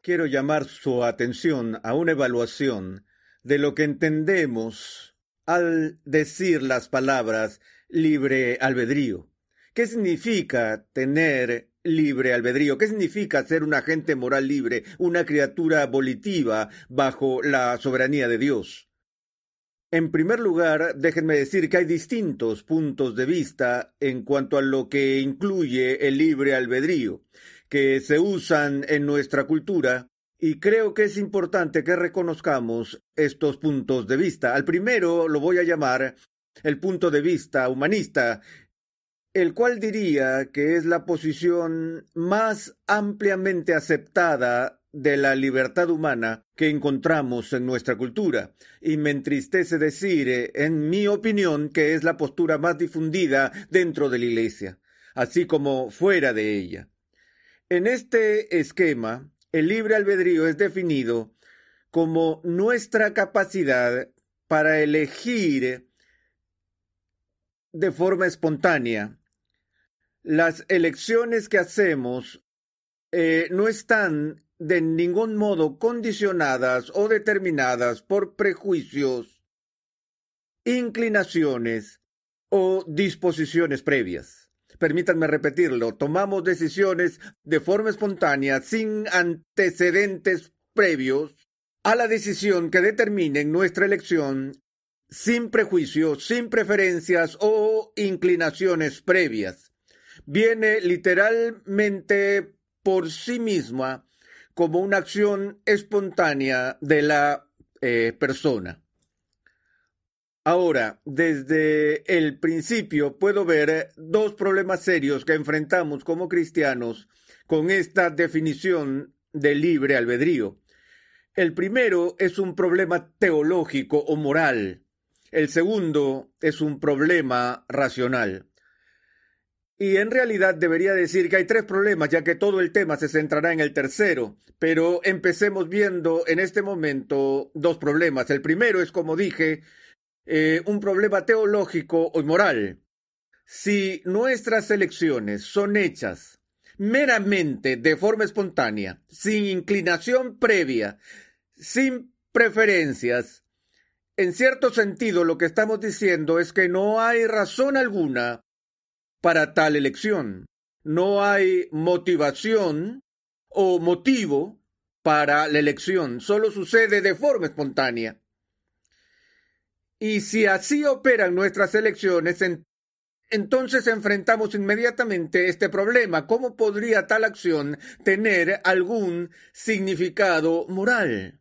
quiero llamar su atención a una evaluación de lo que entendemos al decir las palabras libre albedrío. ¿Qué significa tener libre albedrío? ¿Qué significa ser un agente moral libre, una criatura volitiva bajo la soberanía de Dios? En primer lugar, déjenme decir que hay distintos puntos de vista en cuanto a lo que incluye el libre albedrío, que se usan en nuestra cultura, y creo que es importante que reconozcamos estos puntos de vista. Al primero lo voy a llamar el punto de vista humanista, el cual diría que es la posición más ampliamente aceptada de la libertad humana que encontramos en nuestra cultura, y me entristece decir, en mi opinión, que es la postura más difundida dentro de la Iglesia, así como fuera de ella. En este esquema, el libre albedrío es definido como nuestra capacidad para elegir de forma espontánea. Las elecciones que hacemos no están de ningún modo condicionadas o determinadas por prejuicios, inclinaciones o disposiciones previas. Permítanme repetirlo, tomamos decisiones de forma espontánea, sin antecedentes previos a la decisión que determinen nuestra elección, sin prejuicios, sin preferencias o inclinaciones previas. Viene literalmente por sí misma como una acción espontánea de la persona. Ahora, desde el principio puedo ver dos problemas serios que enfrentamos como cristianos con esta definición de libre albedrío. El primero es un problema teológico o moral. El segundo es un problema racional. Y en realidad debería decir que hay tres problemas, ya que todo el tema se centrará en el tercero. Pero empecemos viendo en este momento dos problemas. El primero es, como dije, un problema teológico o moral. Si nuestras elecciones son hechas meramente de forma espontánea, sin inclinación previa, sin preferencias, en cierto sentido lo que estamos diciendo es que no hay razón alguna para tal elección. No hay motivación o motivo para la elección. Solo sucede de forma espontánea. Y si así operan nuestras elecciones, entonces enfrentamos inmediatamente este problema. ¿Cómo podría tal acción tener algún significado moral?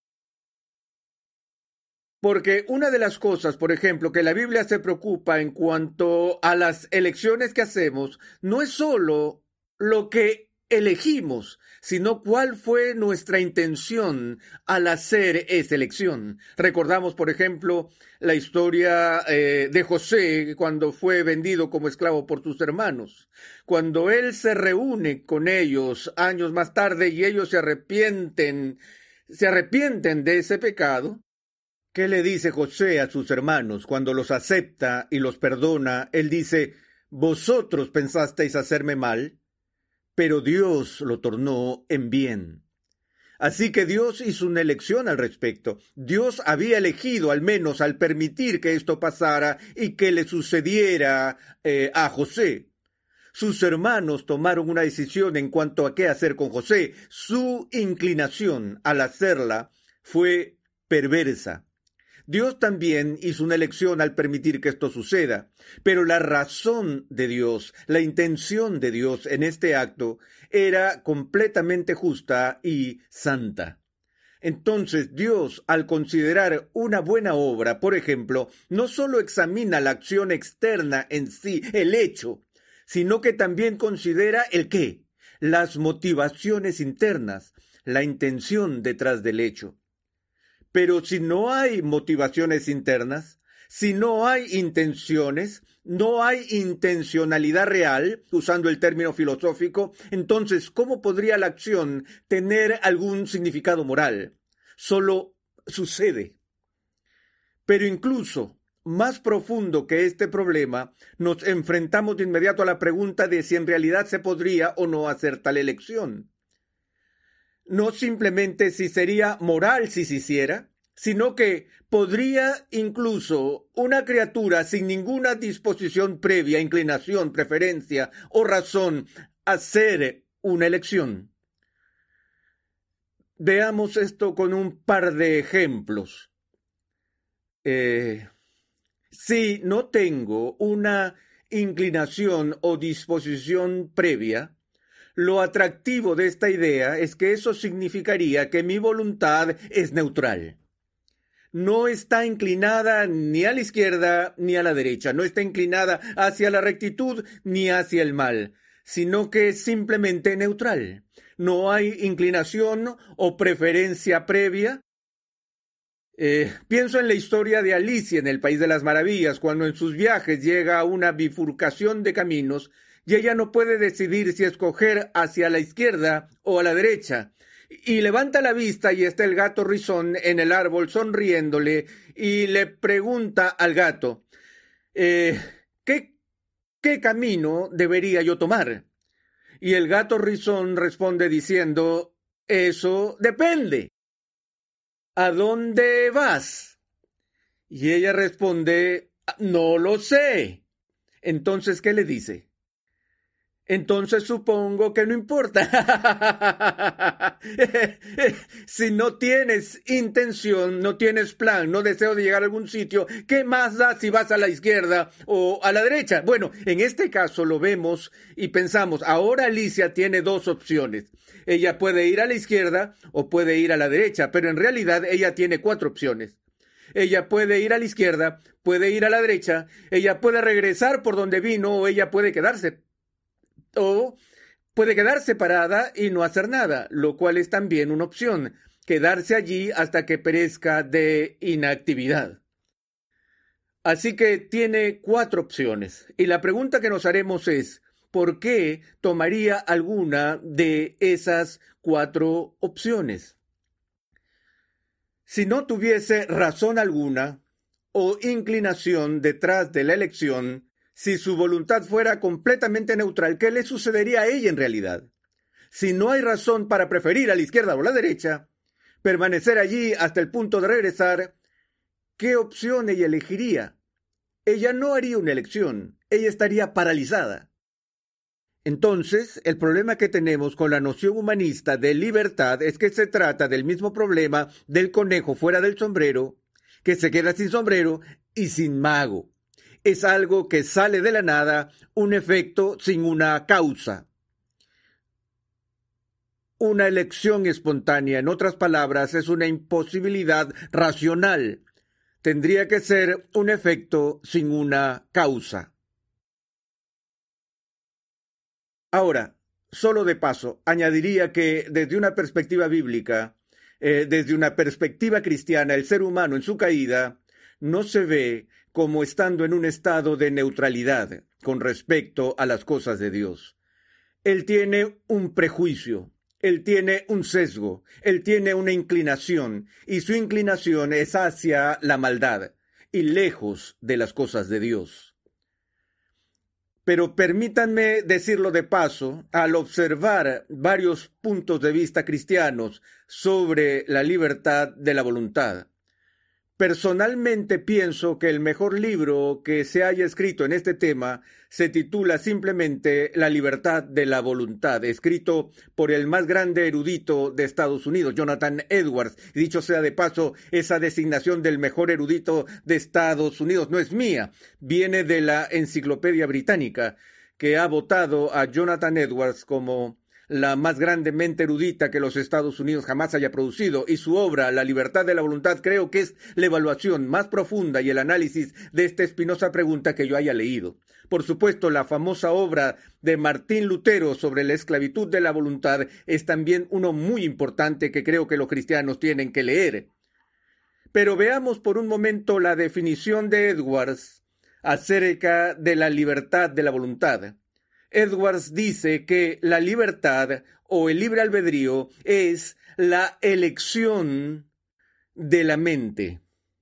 Porque una de las cosas, por ejemplo, que la Biblia se preocupa en cuanto a las elecciones que hacemos, no es solo lo que elegimos, sino cuál fue nuestra intención al hacer esa elección. Recordamos, por ejemplo, la historia de José cuando fue vendido como esclavo por sus hermanos. Cuando él se reúne con ellos años más tarde y ellos se arrepienten de ese pecado, ¿qué le dice José a sus hermanos cuando los acepta y los perdona? Él dice, vosotros pensasteis hacerme mal, pero Dios lo tornó en bien. Así que Dios hizo una elección al respecto. Dios había elegido, al menos al permitir que esto pasara y que le sucediera a José. Sus hermanos tomaron una decisión en cuanto a qué hacer con José. Su inclinación al hacerla fue perversa. Dios también hizo una elección al permitir que esto suceda, pero la razón de Dios, la intención de Dios en este acto era completamente justa y santa. Entonces Dios, al considerar una buena obra, por ejemplo, no solo examina la acción externa en sí, el hecho, sino que también considera el qué, las motivaciones internas, la intención detrás del hecho. Pero si no hay motivaciones internas, si no hay intenciones, no hay intencionalidad real, usando el término filosófico, entonces, ¿cómo podría la acción tener algún significado moral? Solo sucede. Pero incluso, más profundo que este problema, nos enfrentamos de inmediato a la pregunta de si en realidad se podría o no hacer tal elección. no simplemente si sería moral si se hiciera, sino que podría incluso una criatura sin ninguna disposición previa, inclinación, preferencia o razón hacer una elección. Veamos esto con un par de ejemplos. Si no tengo una inclinación o disposición previa, lo atractivo de esta idea es que eso significaría que mi voluntad es neutral. No está inclinada ni a la izquierda ni a la derecha, no está inclinada hacia la rectitud ni hacia el mal, sino que es simplemente neutral. No hay inclinación o preferencia previa. Pienso en la historia de Alicia en el País de las Maravillas, cuando en sus viajes llega a una bifurcación de caminos y ella no puede decidir si escoger hacia la izquierda o a la derecha. Y levanta la vista y está el gato Rizón en el árbol sonriéndole y le pregunta al gato, ¿qué camino debería yo tomar? Y el gato Rizón responde diciendo, eso depende. ¿A dónde vas? Y ella responde, no lo sé. Entonces, ¿qué le dice? Entonces supongo que no importa. Si no tienes intención, no tienes plan, no deseo de llegar a algún sitio, ¿qué más da si vas a la izquierda o a la derecha? Bueno, en este caso lo vemos y pensamos, ahora Alicia tiene dos opciones. Ella puede ir a la izquierda o puede ir a la derecha, pero en realidad ella tiene 4 opciones. Ella puede ir a la izquierda, puede ir a la derecha, ella puede regresar por donde vino o ella puede quedarse. O puede quedarse parada y no hacer nada, lo cual es también una opción, quedarse allí hasta que perezca de inactividad. Así que tiene 4 opciones. Y la pregunta que nos haremos es, ¿por qué tomaría alguna de esas 4 opciones? Si no tuviese razón alguna o inclinación detrás de la elección, si su voluntad fuera completamente neutral, ¿qué le sucedería a ella en realidad? Si no hay razón para preferir a la izquierda o a la derecha, permanecer allí hasta el punto de regresar, ¿qué opción ella elegiría? Ella no haría una elección, ella estaría paralizada. Entonces, el problema que tenemos con la noción humanista de libertad es que se trata del mismo problema del conejo fuera del sombrero, que se queda sin sombrero y sin mago. Es algo que sale de la nada, un efecto sin una causa. Una elección espontánea, en otras palabras, es una imposibilidad racional. Tendría que ser un efecto sin una causa. Ahora, solo de paso, añadiría que desde una perspectiva bíblica, desde una perspectiva cristiana, el ser humano en su caída no se ve como estando en un estado de neutralidad con respecto a las cosas de Dios. Él tiene un prejuicio, él tiene un sesgo, él tiene una inclinación, y su inclinación es hacia la maldad y lejos de las cosas de Dios. Pero permítanme decirlo de paso, al observar varios puntos de vista cristianos sobre la libertad de la voluntad, personalmente pienso que el mejor libro que se haya escrito en este tema se titula simplemente La libertad de la voluntad, escrito por el más grande erudito de Estados Unidos, Jonathan Edwards. Y dicho sea de paso, esa designación del mejor erudito de Estados Unidos no es mía, viene de la Enciclopedia Británica, que ha votado a Jonathan Edwards como la más grande mente erudita que los Estados Unidos jamás haya producido, y su obra, La libertad de la voluntad, creo que es la evaluación más profunda y el análisis de esta espinosa pregunta que yo haya leído. Por supuesto, la famosa obra de Martín Lutero sobre la esclavitud de la voluntad es también uno muy importante que creo que los cristianos tienen que leer. Pero veamos por un momento la definición de Edwards acerca de la libertad de la voluntad. Edwards dice que la libertad o el libre albedrío es la elección de la mente.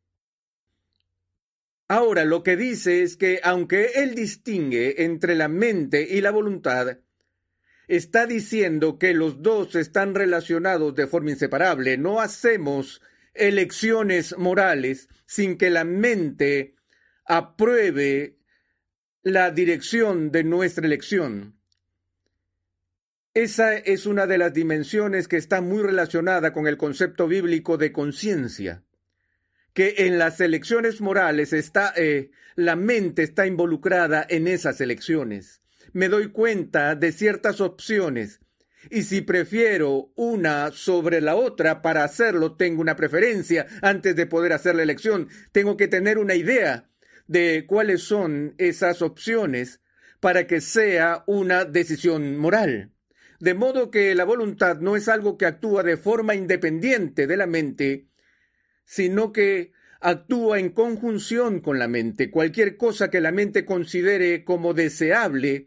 Ahora, lo que dice es que aunque él distingue entre la mente y la voluntad, está diciendo que los dos están relacionados de forma inseparable. No hacemos elecciones morales sin que la mente apruebe la dirección de nuestra elección. Esa es una de las dimensiones que está muy relacionada con el concepto bíblico de conciencia, que en las elecciones morales la mente está involucrada en esas elecciones. Me doy cuenta de ciertas opciones y si prefiero una sobre la otra para hacerlo, tengo una preferencia antes de poder hacer la elección. Tengo que tener una idea de cuáles son esas opciones para que sea una decisión moral. De modo que la voluntad no es algo que actúa de forma independiente de la mente, sino que actúa en conjunción con la mente. Cualquier cosa que la mente considere como deseable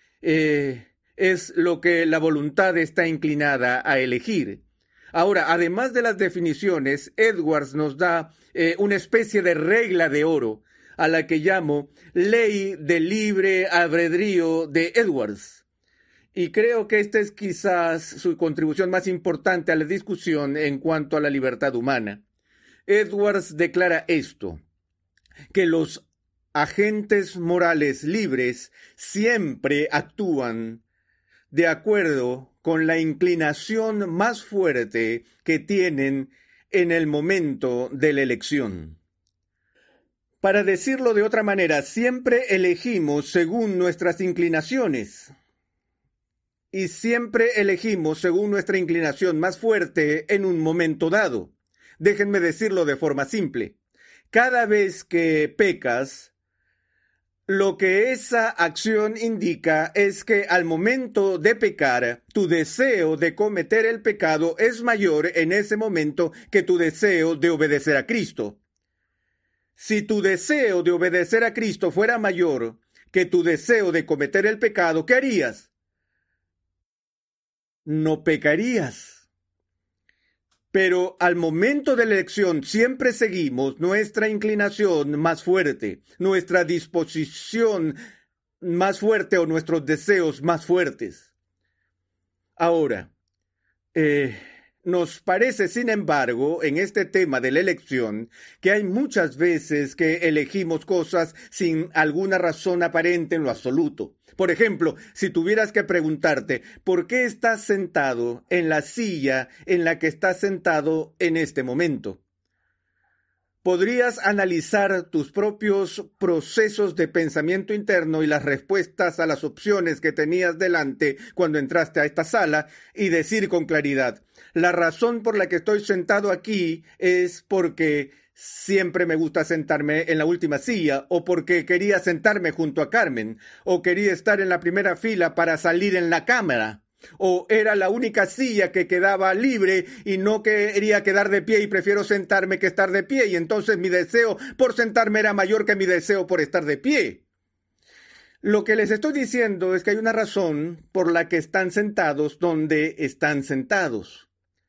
es lo que la voluntad está inclinada a elegir. Ahora, además de las definiciones, Edwards nos da una especie de regla de oro, a la que llamo ley del libre albedrío de Edwards. Y creo que esta es quizás su contribución más importante a la discusión en cuanto a la libertad humana. Edwards declara esto, que los agentes morales libres siempre actúan de acuerdo con la inclinación más fuerte que tienen en el momento de la elección. Para decirlo de otra manera, siempre elegimos según nuestras inclinaciones. Y siempre elegimos según nuestra inclinación más fuerte en un momento dado. Déjenme decirlo de forma simple. Cada vez que pecas, lo que esa acción indica es que al momento de pecar, tu deseo de cometer el pecado es mayor en ese momento que tu deseo de obedecer a Cristo. Si tu deseo de obedecer a Cristo fuera mayor que tu deseo de cometer el pecado, ¿qué harías? No pecarías. Pero al momento de la elección siempre seguimos nuestra inclinación más fuerte, nuestra disposición más fuerte o nuestros deseos más fuertes. Ahora, nos parece, sin embargo, en este tema de la elección, que hay muchas veces que elegimos cosas sin alguna razón aparente en lo absoluto. Por ejemplo, si tuvieras que preguntarte, ¿por qué estás sentado en la silla en la que estás sentado en este momento? Podrías analizar tus propios procesos de pensamiento interno y las respuestas a las opciones que tenías delante cuando entraste a esta sala y decir con claridad, la razón por la que estoy sentado aquí es porque siempre me gusta sentarme en la última silla, o porque quería sentarme junto a Carmen, o quería estar en la primera fila para salir en la cámara. O era la única silla que quedaba libre y no quería quedar de pie y prefiero sentarme que estar de pie, y entonces mi deseo por sentarme era mayor que mi deseo por estar de pie. Lo que les estoy diciendo es que hay una razón por la que están sentados donde están sentados.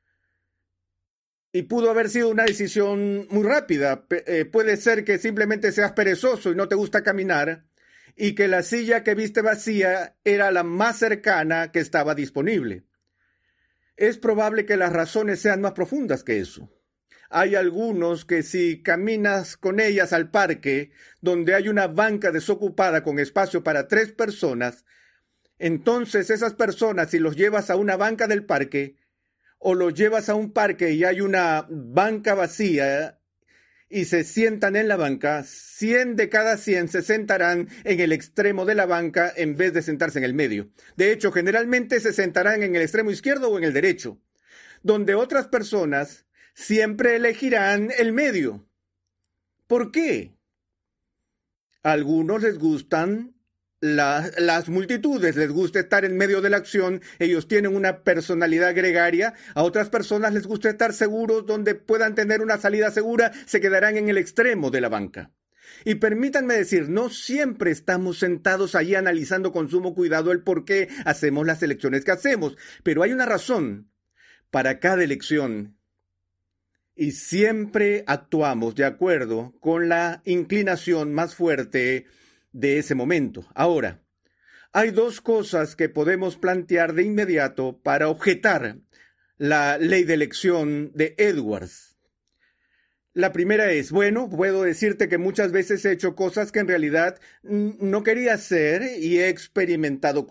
Y pudo haber sido una decisión muy rápida. Puede ser que simplemente seas perezoso y no te gusta caminar, y que la silla que viste vacía era la más cercana que estaba disponible. Es probable que las razones sean más profundas que eso. Hay algunos que si caminas con ellas al parque, donde hay una banca desocupada con espacio para 3 personas, entonces esas personas, si los llevas a una banca del parque, o los llevas a un parque y hay una banca vacía, y se sientan en la banca, 100 de cada 100 se sentarán en el extremo de la banca en vez de sentarse en el medio. De hecho, generalmente se sentarán en el extremo izquierdo o en el derecho, donde otras personas siempre elegirán el medio. ¿Por qué? A algunos les gustan las multitudes, les gusta estar en medio de la acción, ellos tienen una personalidad gregaria. A otras personas les gusta estar seguros donde puedan tener una salida segura, se quedarán en el extremo de la banca. Y permítanme decir, no siempre estamos sentados allí analizando con sumo cuidado el por qué hacemos las elecciones que hacemos, pero hay una razón para cada elección. Y siempre actuamos de acuerdo con la inclinación más fuerte de ese momento. Ahora, Hay dos cosas que podemos plantear de inmediato para objetar la ley de elección de Edwards. La primera es, bueno, puedo decirte que muchas veces he hecho cosas que en realidad no quería hacer y he experimentado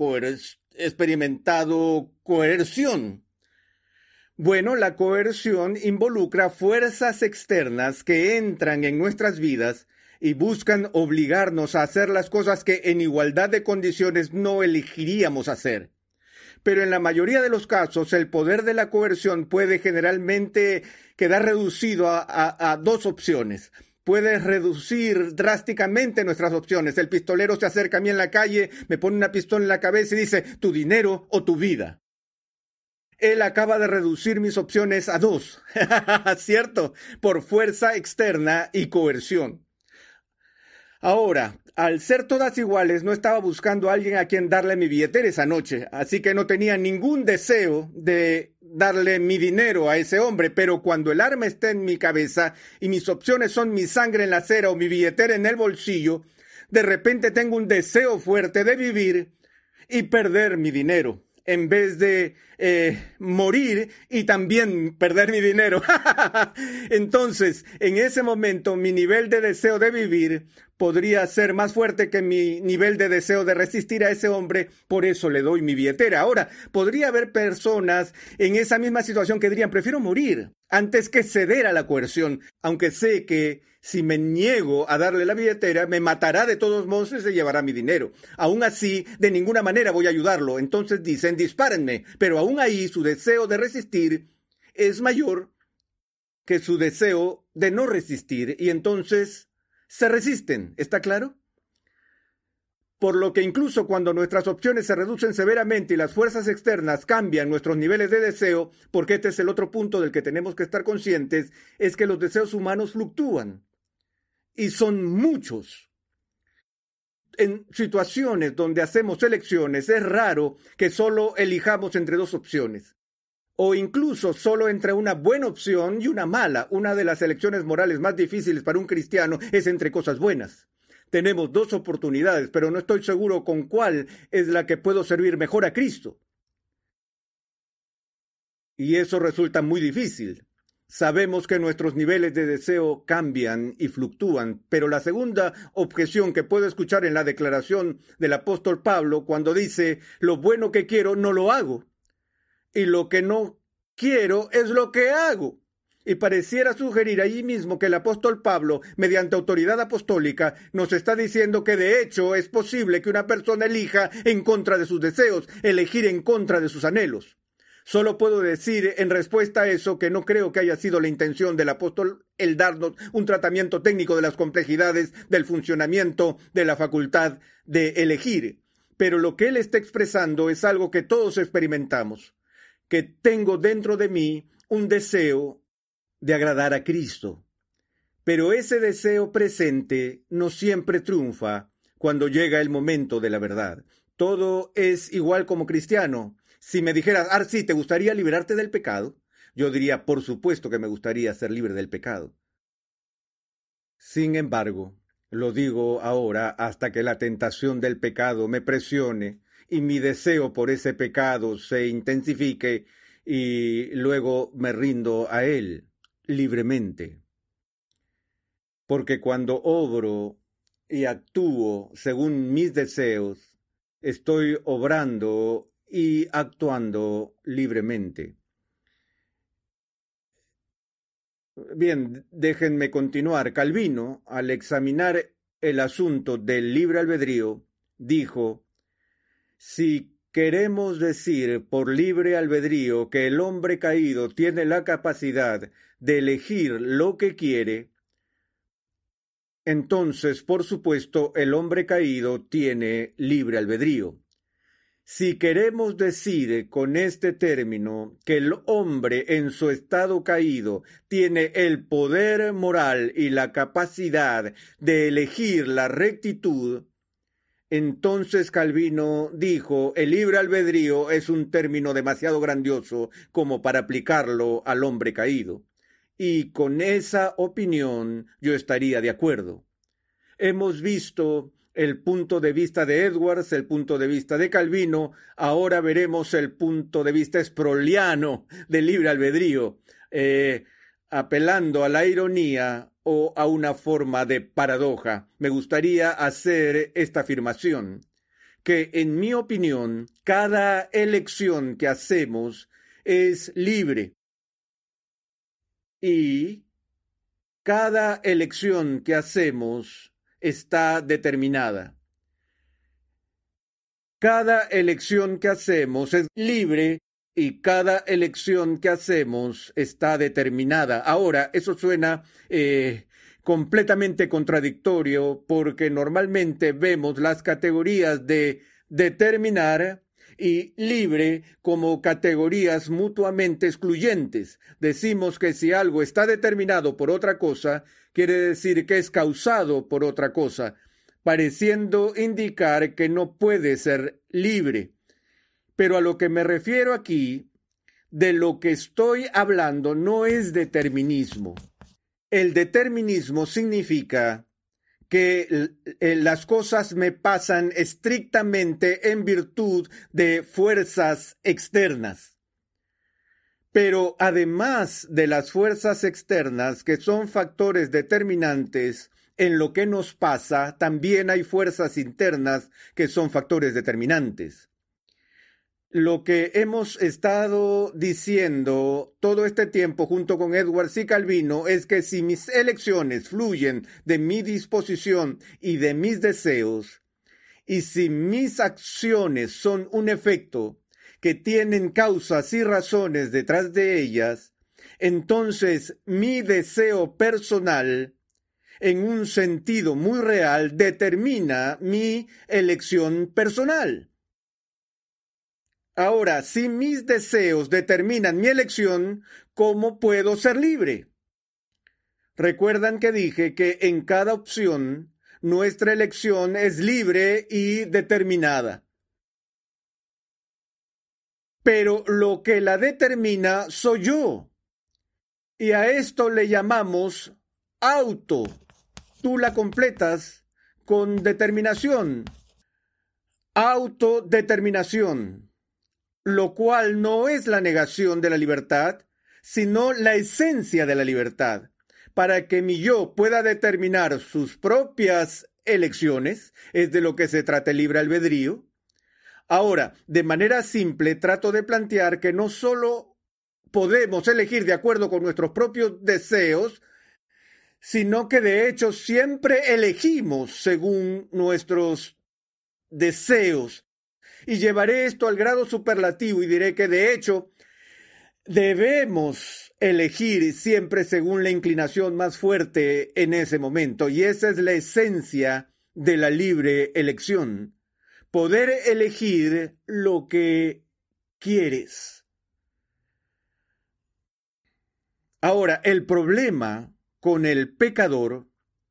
coerción. Bueno, la coerción involucra fuerzas externas que entran en nuestras vidas y buscan obligarnos a hacer las cosas que en igualdad de condiciones no elegiríamos hacer. Pero en la mayoría de los casos, el poder de la coerción puede generalmente quedar reducido a dos opciones. Puede reducir drásticamente nuestras opciones. El pistolero se acerca a mí en la calle, me pone una pistola en la cabeza y dice, tu dinero o tu vida. Él acaba de reducir mis opciones a dos, ¿cierto? Por fuerza externa y coerción. Ahora, al ser todas iguales, no estaba buscando a alguien a quien darle mi billetera esa noche, así que no tenía ningún deseo de darle mi dinero a ese hombre, pero cuando el arma está en mi cabeza y mis opciones son mi sangre en la acera o mi billetera en el bolsillo, de repente tengo un deseo fuerte de vivir y perder mi dinero, en vez de morir y también perder mi dinero. Entonces, en ese momento, mi nivel de deseo de vivir podría ser más fuerte que mi nivel de deseo de resistir a ese hombre, por eso le doy mi billetera. Ahora, podría haber personas en esa misma situación que dirían, prefiero morir antes que ceder a la coerción, aunque sé que si me niego a darle la billetera, me matará de todos modos y se llevará mi dinero. Aún así, de ninguna manera voy a ayudarlo. Entonces dicen, dispárenme. Pero aún ahí su deseo de resistir es mayor que su deseo de no resistir. Y entonces se resisten. ¿Está claro? Por lo que incluso cuando nuestras opciones se reducen severamente y las fuerzas externas cambian nuestros niveles de deseo, porque este es el otro punto del que tenemos que estar conscientes, es que los deseos humanos fluctúan. Y son muchos. En situaciones donde hacemos elecciones, es raro que solo elijamos entre dos opciones. O incluso solo entre una buena opción y una mala. Una de las elecciones morales más difíciles para un cristiano es entre cosas buenas. Tenemos dos oportunidades, pero no estoy seguro con cuál es la que puedo servir mejor a Cristo. Y eso resulta muy difícil. Sabemos que nuestros niveles de deseo cambian y fluctúan, pero la segunda objeción que puedo escuchar en la declaración del apóstol Pablo cuando dice, lo bueno que quiero no lo hago, y lo que no quiero es lo que hago. Y pareciera sugerir allí mismo que el apóstol Pablo, mediante autoridad apostólica, nos está diciendo que de hecho es posible que una persona elija en contra de sus deseos, elegir en contra de sus anhelos. Solo puedo decir en respuesta a eso que no creo que haya sido la intención del apóstol el darnos un tratamiento técnico de las complejidades del funcionamiento de la facultad de elegir. Pero lo que él está expresando es algo que todos experimentamos, que tengo dentro de mí un deseo de agradar a Cristo. Pero ese deseo presente no siempre triunfa cuando llega el momento de la verdad. Todo es igual como cristiano. Si me dijeras, Arsi, ¿te gustaría liberarte del pecado? Yo diría, por supuesto que me gustaría ser libre del pecado. Sin embargo, lo digo ahora hasta que la tentación del pecado me presione y mi deseo por ese pecado se intensifique y luego me rindo a él libremente. Porque cuando obro y actúo según mis deseos, estoy obrando y actuando libremente. Bien, déjenme continuar. Calvino, al examinar el asunto del libre albedrío, dijo, si queremos decir por libre albedrío que el hombre caído tiene la capacidad de elegir lo que quiere, entonces, por supuesto, el hombre caído tiene libre albedrío. Si queremos decir con este término que el hombre en su estado caído tiene el poder moral y la capacidad de elegir la rectitud, entonces Calvino dijo, el libre albedrío es un término demasiado grandioso como para aplicarlo al hombre caído. Y con esa opinión yo estaría de acuerdo. Hemos visto el punto de vista de Edwards, el punto de vista de Calvino. Ahora veremos el punto de vista sproulliano del libre albedrío, apelando a la ironía o a una forma de paradoja. Me gustaría hacer esta afirmación, que en mi opinión, cada elección que hacemos es libre y cada elección que hacemos está determinada. Cada elección que hacemos es libre y cada elección que hacemos está determinada. Ahora, eso suena completamente contradictorio porque normalmente vemos las categorías de determinar y libre como categorías mutuamente excluyentes. Decimos que si algo está determinado por otra cosa, quiere decir que es causado por otra cosa, pareciendo indicar que no puede ser libre. Pero a lo que me refiero aquí, de lo que estoy hablando, no es determinismo. El determinismo significa que las cosas me pasan estrictamente en virtud de fuerzas externas. Pero además de las fuerzas externas, que son factores determinantes en lo que nos pasa, también hay fuerzas internas que son factores determinantes. Lo que hemos estado diciendo todo este tiempo junto con Edwards y Calvino es que si mis elecciones fluyen de mi disposición y de mis deseos, y si mis acciones son un efecto que tienen causas y razones detrás de ellas, entonces mi deseo personal, en un sentido muy real, determina mi elección personal. Ahora, si mis deseos determinan mi elección, ¿cómo puedo ser libre? Recuerdan que dije que en cada opción nuestra elección es libre y determinada. Pero lo que la determina soy yo. Y a esto le llamamos auto. Tú la completas con determinación. Autodeterminación. Lo cual no es la negación de la libertad, sino la esencia de la libertad. Para que mi yo pueda determinar sus propias elecciones, es de lo que se trata el libre albedrío. Ahora, de manera simple, trato de plantear que no solo podemos elegir de acuerdo con nuestros propios deseos, sino que de hecho siempre elegimos según nuestros deseos. Y llevaré esto al grado superlativo y diré que de hecho debemos elegir siempre según la inclinación más fuerte en ese momento. Y esa es la esencia de la libre elección. Poder elegir lo que quieres. Ahora, el problema con el pecador,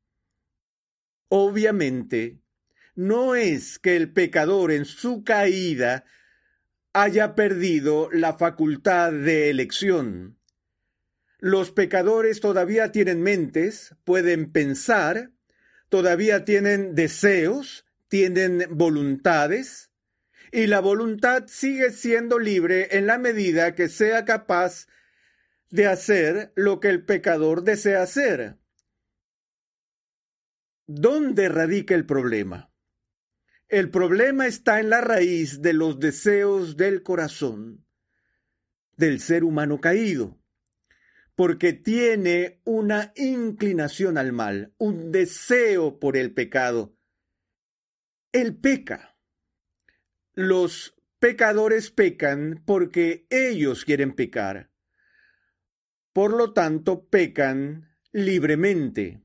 obviamente, no es que el pecador en su caída haya perdido la facultad de elección. Los pecadores todavía tienen mentes, pueden pensar, todavía tienen deseos, tienen voluntades, y la voluntad sigue siendo libre en la medida que sea capaz de hacer lo que el pecador desea hacer. ¿Dónde radica el problema? El problema está en la raíz de los deseos del corazón del ser humano caído, porque tiene una inclinación al mal, un deseo por el pecado. Él peca. Los pecadores pecan porque ellos quieren pecar. Por lo tanto, pecan libremente.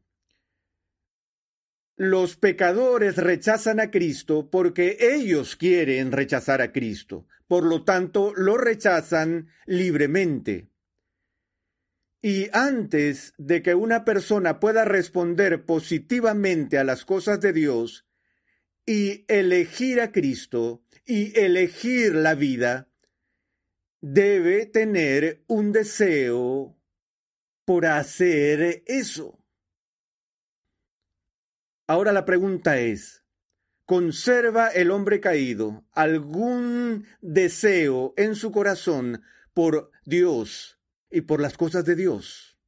Los pecadores rechazan a Cristo porque ellos quieren rechazar a Cristo. Por lo tanto, lo rechazan libremente. Y antes de que una persona pueda responder positivamente a las cosas de Dios y elegir a Cristo y elegir la vida, debe tener un deseo por hacer eso. Ahora la pregunta es, ¿Conserva el hombre caído algún deseo en su corazón por Dios y por las cosas de Dios?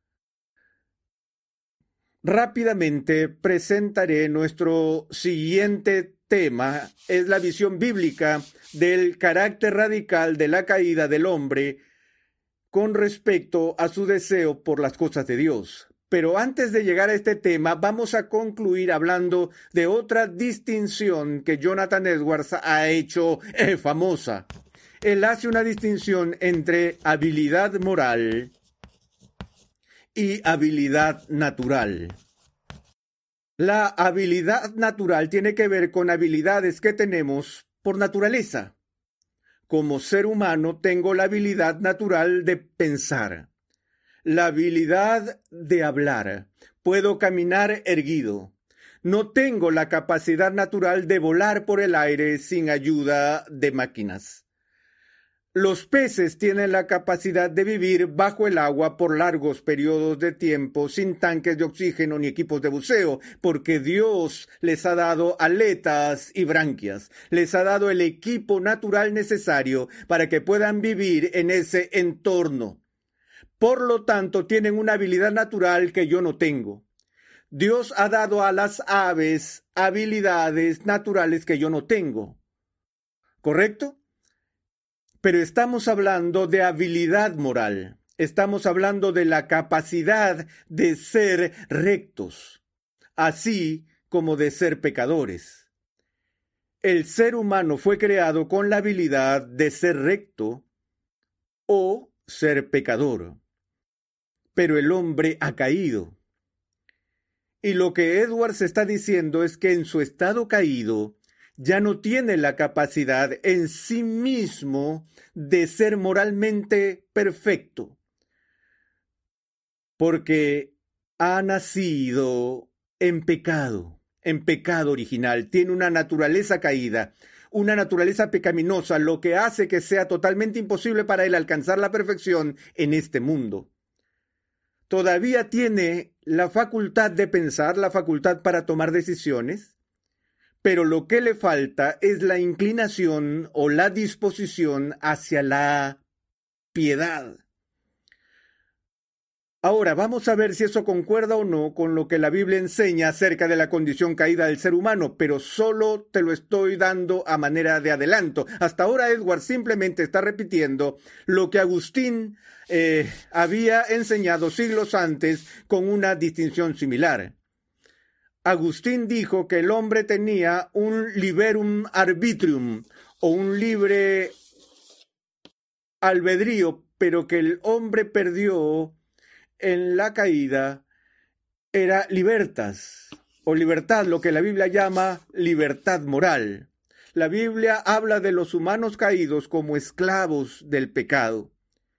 Rápidamente presentaré nuestro siguiente tema. Es la visión bíblica del carácter radical de la caída del hombre con respecto a su deseo por las cosas de Dios. Pero antes de llegar a este tema, vamos a concluir hablando de otra distinción que Jonathan Edwards ha hecho famosa. Él hace una distinción entre habilidad moral y habilidad natural. La habilidad natural tiene que ver con habilidades que tenemos por naturaleza. Como ser humano tengo la habilidad natural de pensar, la habilidad de hablar. Puedo caminar erguido. No tengo la capacidad natural de volar por el aire sin ayuda de máquinas. Los peces tienen la capacidad de vivir bajo el agua por largos periodos de tiempo sin tanques de oxígeno ni equipos de buceo, porque Dios les ha dado aletas y branquias, les ha dado el equipo natural necesario para que puedan vivir en ese entorno. Por lo tanto, tienen una habilidad natural que yo no tengo. Dios ha dado a las aves habilidades naturales que yo no tengo. ¿Correcto? Pero estamos hablando de habilidad moral. Estamos hablando de la capacidad de ser rectos, así como de ser pecadores. El ser humano fue creado con la habilidad de ser recto o ser pecador. Pero el hombre ha caído. Y lo que Edwards está diciendo es que en su estado caído, ya no tiene la capacidad en sí mismo de ser moralmente perfecto, porque ha nacido en pecado original, tiene una naturaleza caída, una naturaleza pecaminosa, lo que hace que sea totalmente imposible para él alcanzar la perfección en este mundo. Todavía tiene la facultad de pensar, la facultad para tomar decisiones, pero lo que le falta es la inclinación o la disposición hacia la piedad. Ahora, vamos a ver si eso concuerda o no con lo que la Biblia enseña acerca de la condición caída del ser humano, pero solo te lo estoy dando a manera de adelanto. Hasta ahora Edwards simplemente está repitiendo lo que Agustín había enseñado siglos antes con una distinción similar. Agustín dijo que el hombre tenía un liberum arbitrium o un libre albedrío, pero que el hombre perdió en la caída era libertas o libertad, lo que la Biblia llama libertad moral. La Biblia habla de los humanos caídos como esclavos del pecado.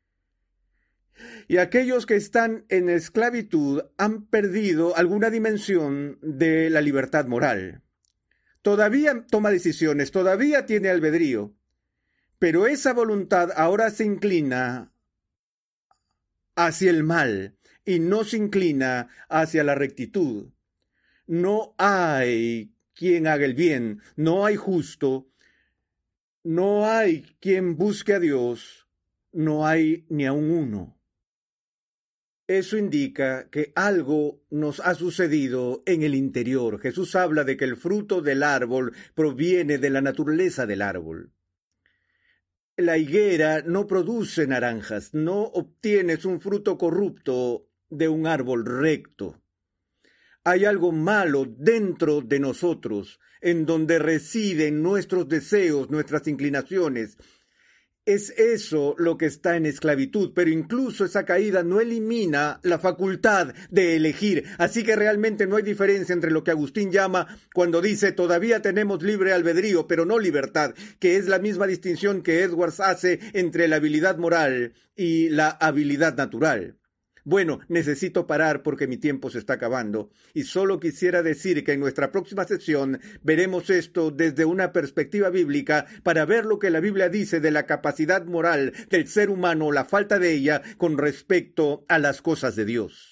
Y aquellos que están en esclavitud han perdido alguna dimensión de la libertad moral. Todavía toma decisiones, todavía tiene albedrío, pero esa voluntad ahora se inclina hacia el mal y no se inclina hacia la rectitud. No hay quien haga el bien, no hay justo, no hay quien busque a Dios, no hay ni aun uno. Eso indica que algo nos ha sucedido en el interior. Jesús habla de que el fruto del árbol proviene de la naturaleza del árbol. La higuera no produce naranjas, no obtienes un fruto corrupto de un árbol recto. Hay algo malo dentro de nosotros, en donde residen nuestros deseos, nuestras inclinaciones. Es eso lo que está en esclavitud, pero incluso esa caída no elimina la facultad de elegir. Así que realmente no hay diferencia entre lo que Agustín llama cuando dice todavía tenemos libre albedrío, pero no libertad, que es la misma distinción que Edwards hace entre la habilidad moral y la habilidad natural. Bueno, necesito parar porque mi tiempo se está acabando y solo quisiera decir que en nuestra próxima sesión veremos esto desde una perspectiva bíblica para ver lo que la Biblia dice de la capacidad moral del ser humano, la falta de ella con respecto a las cosas de Dios.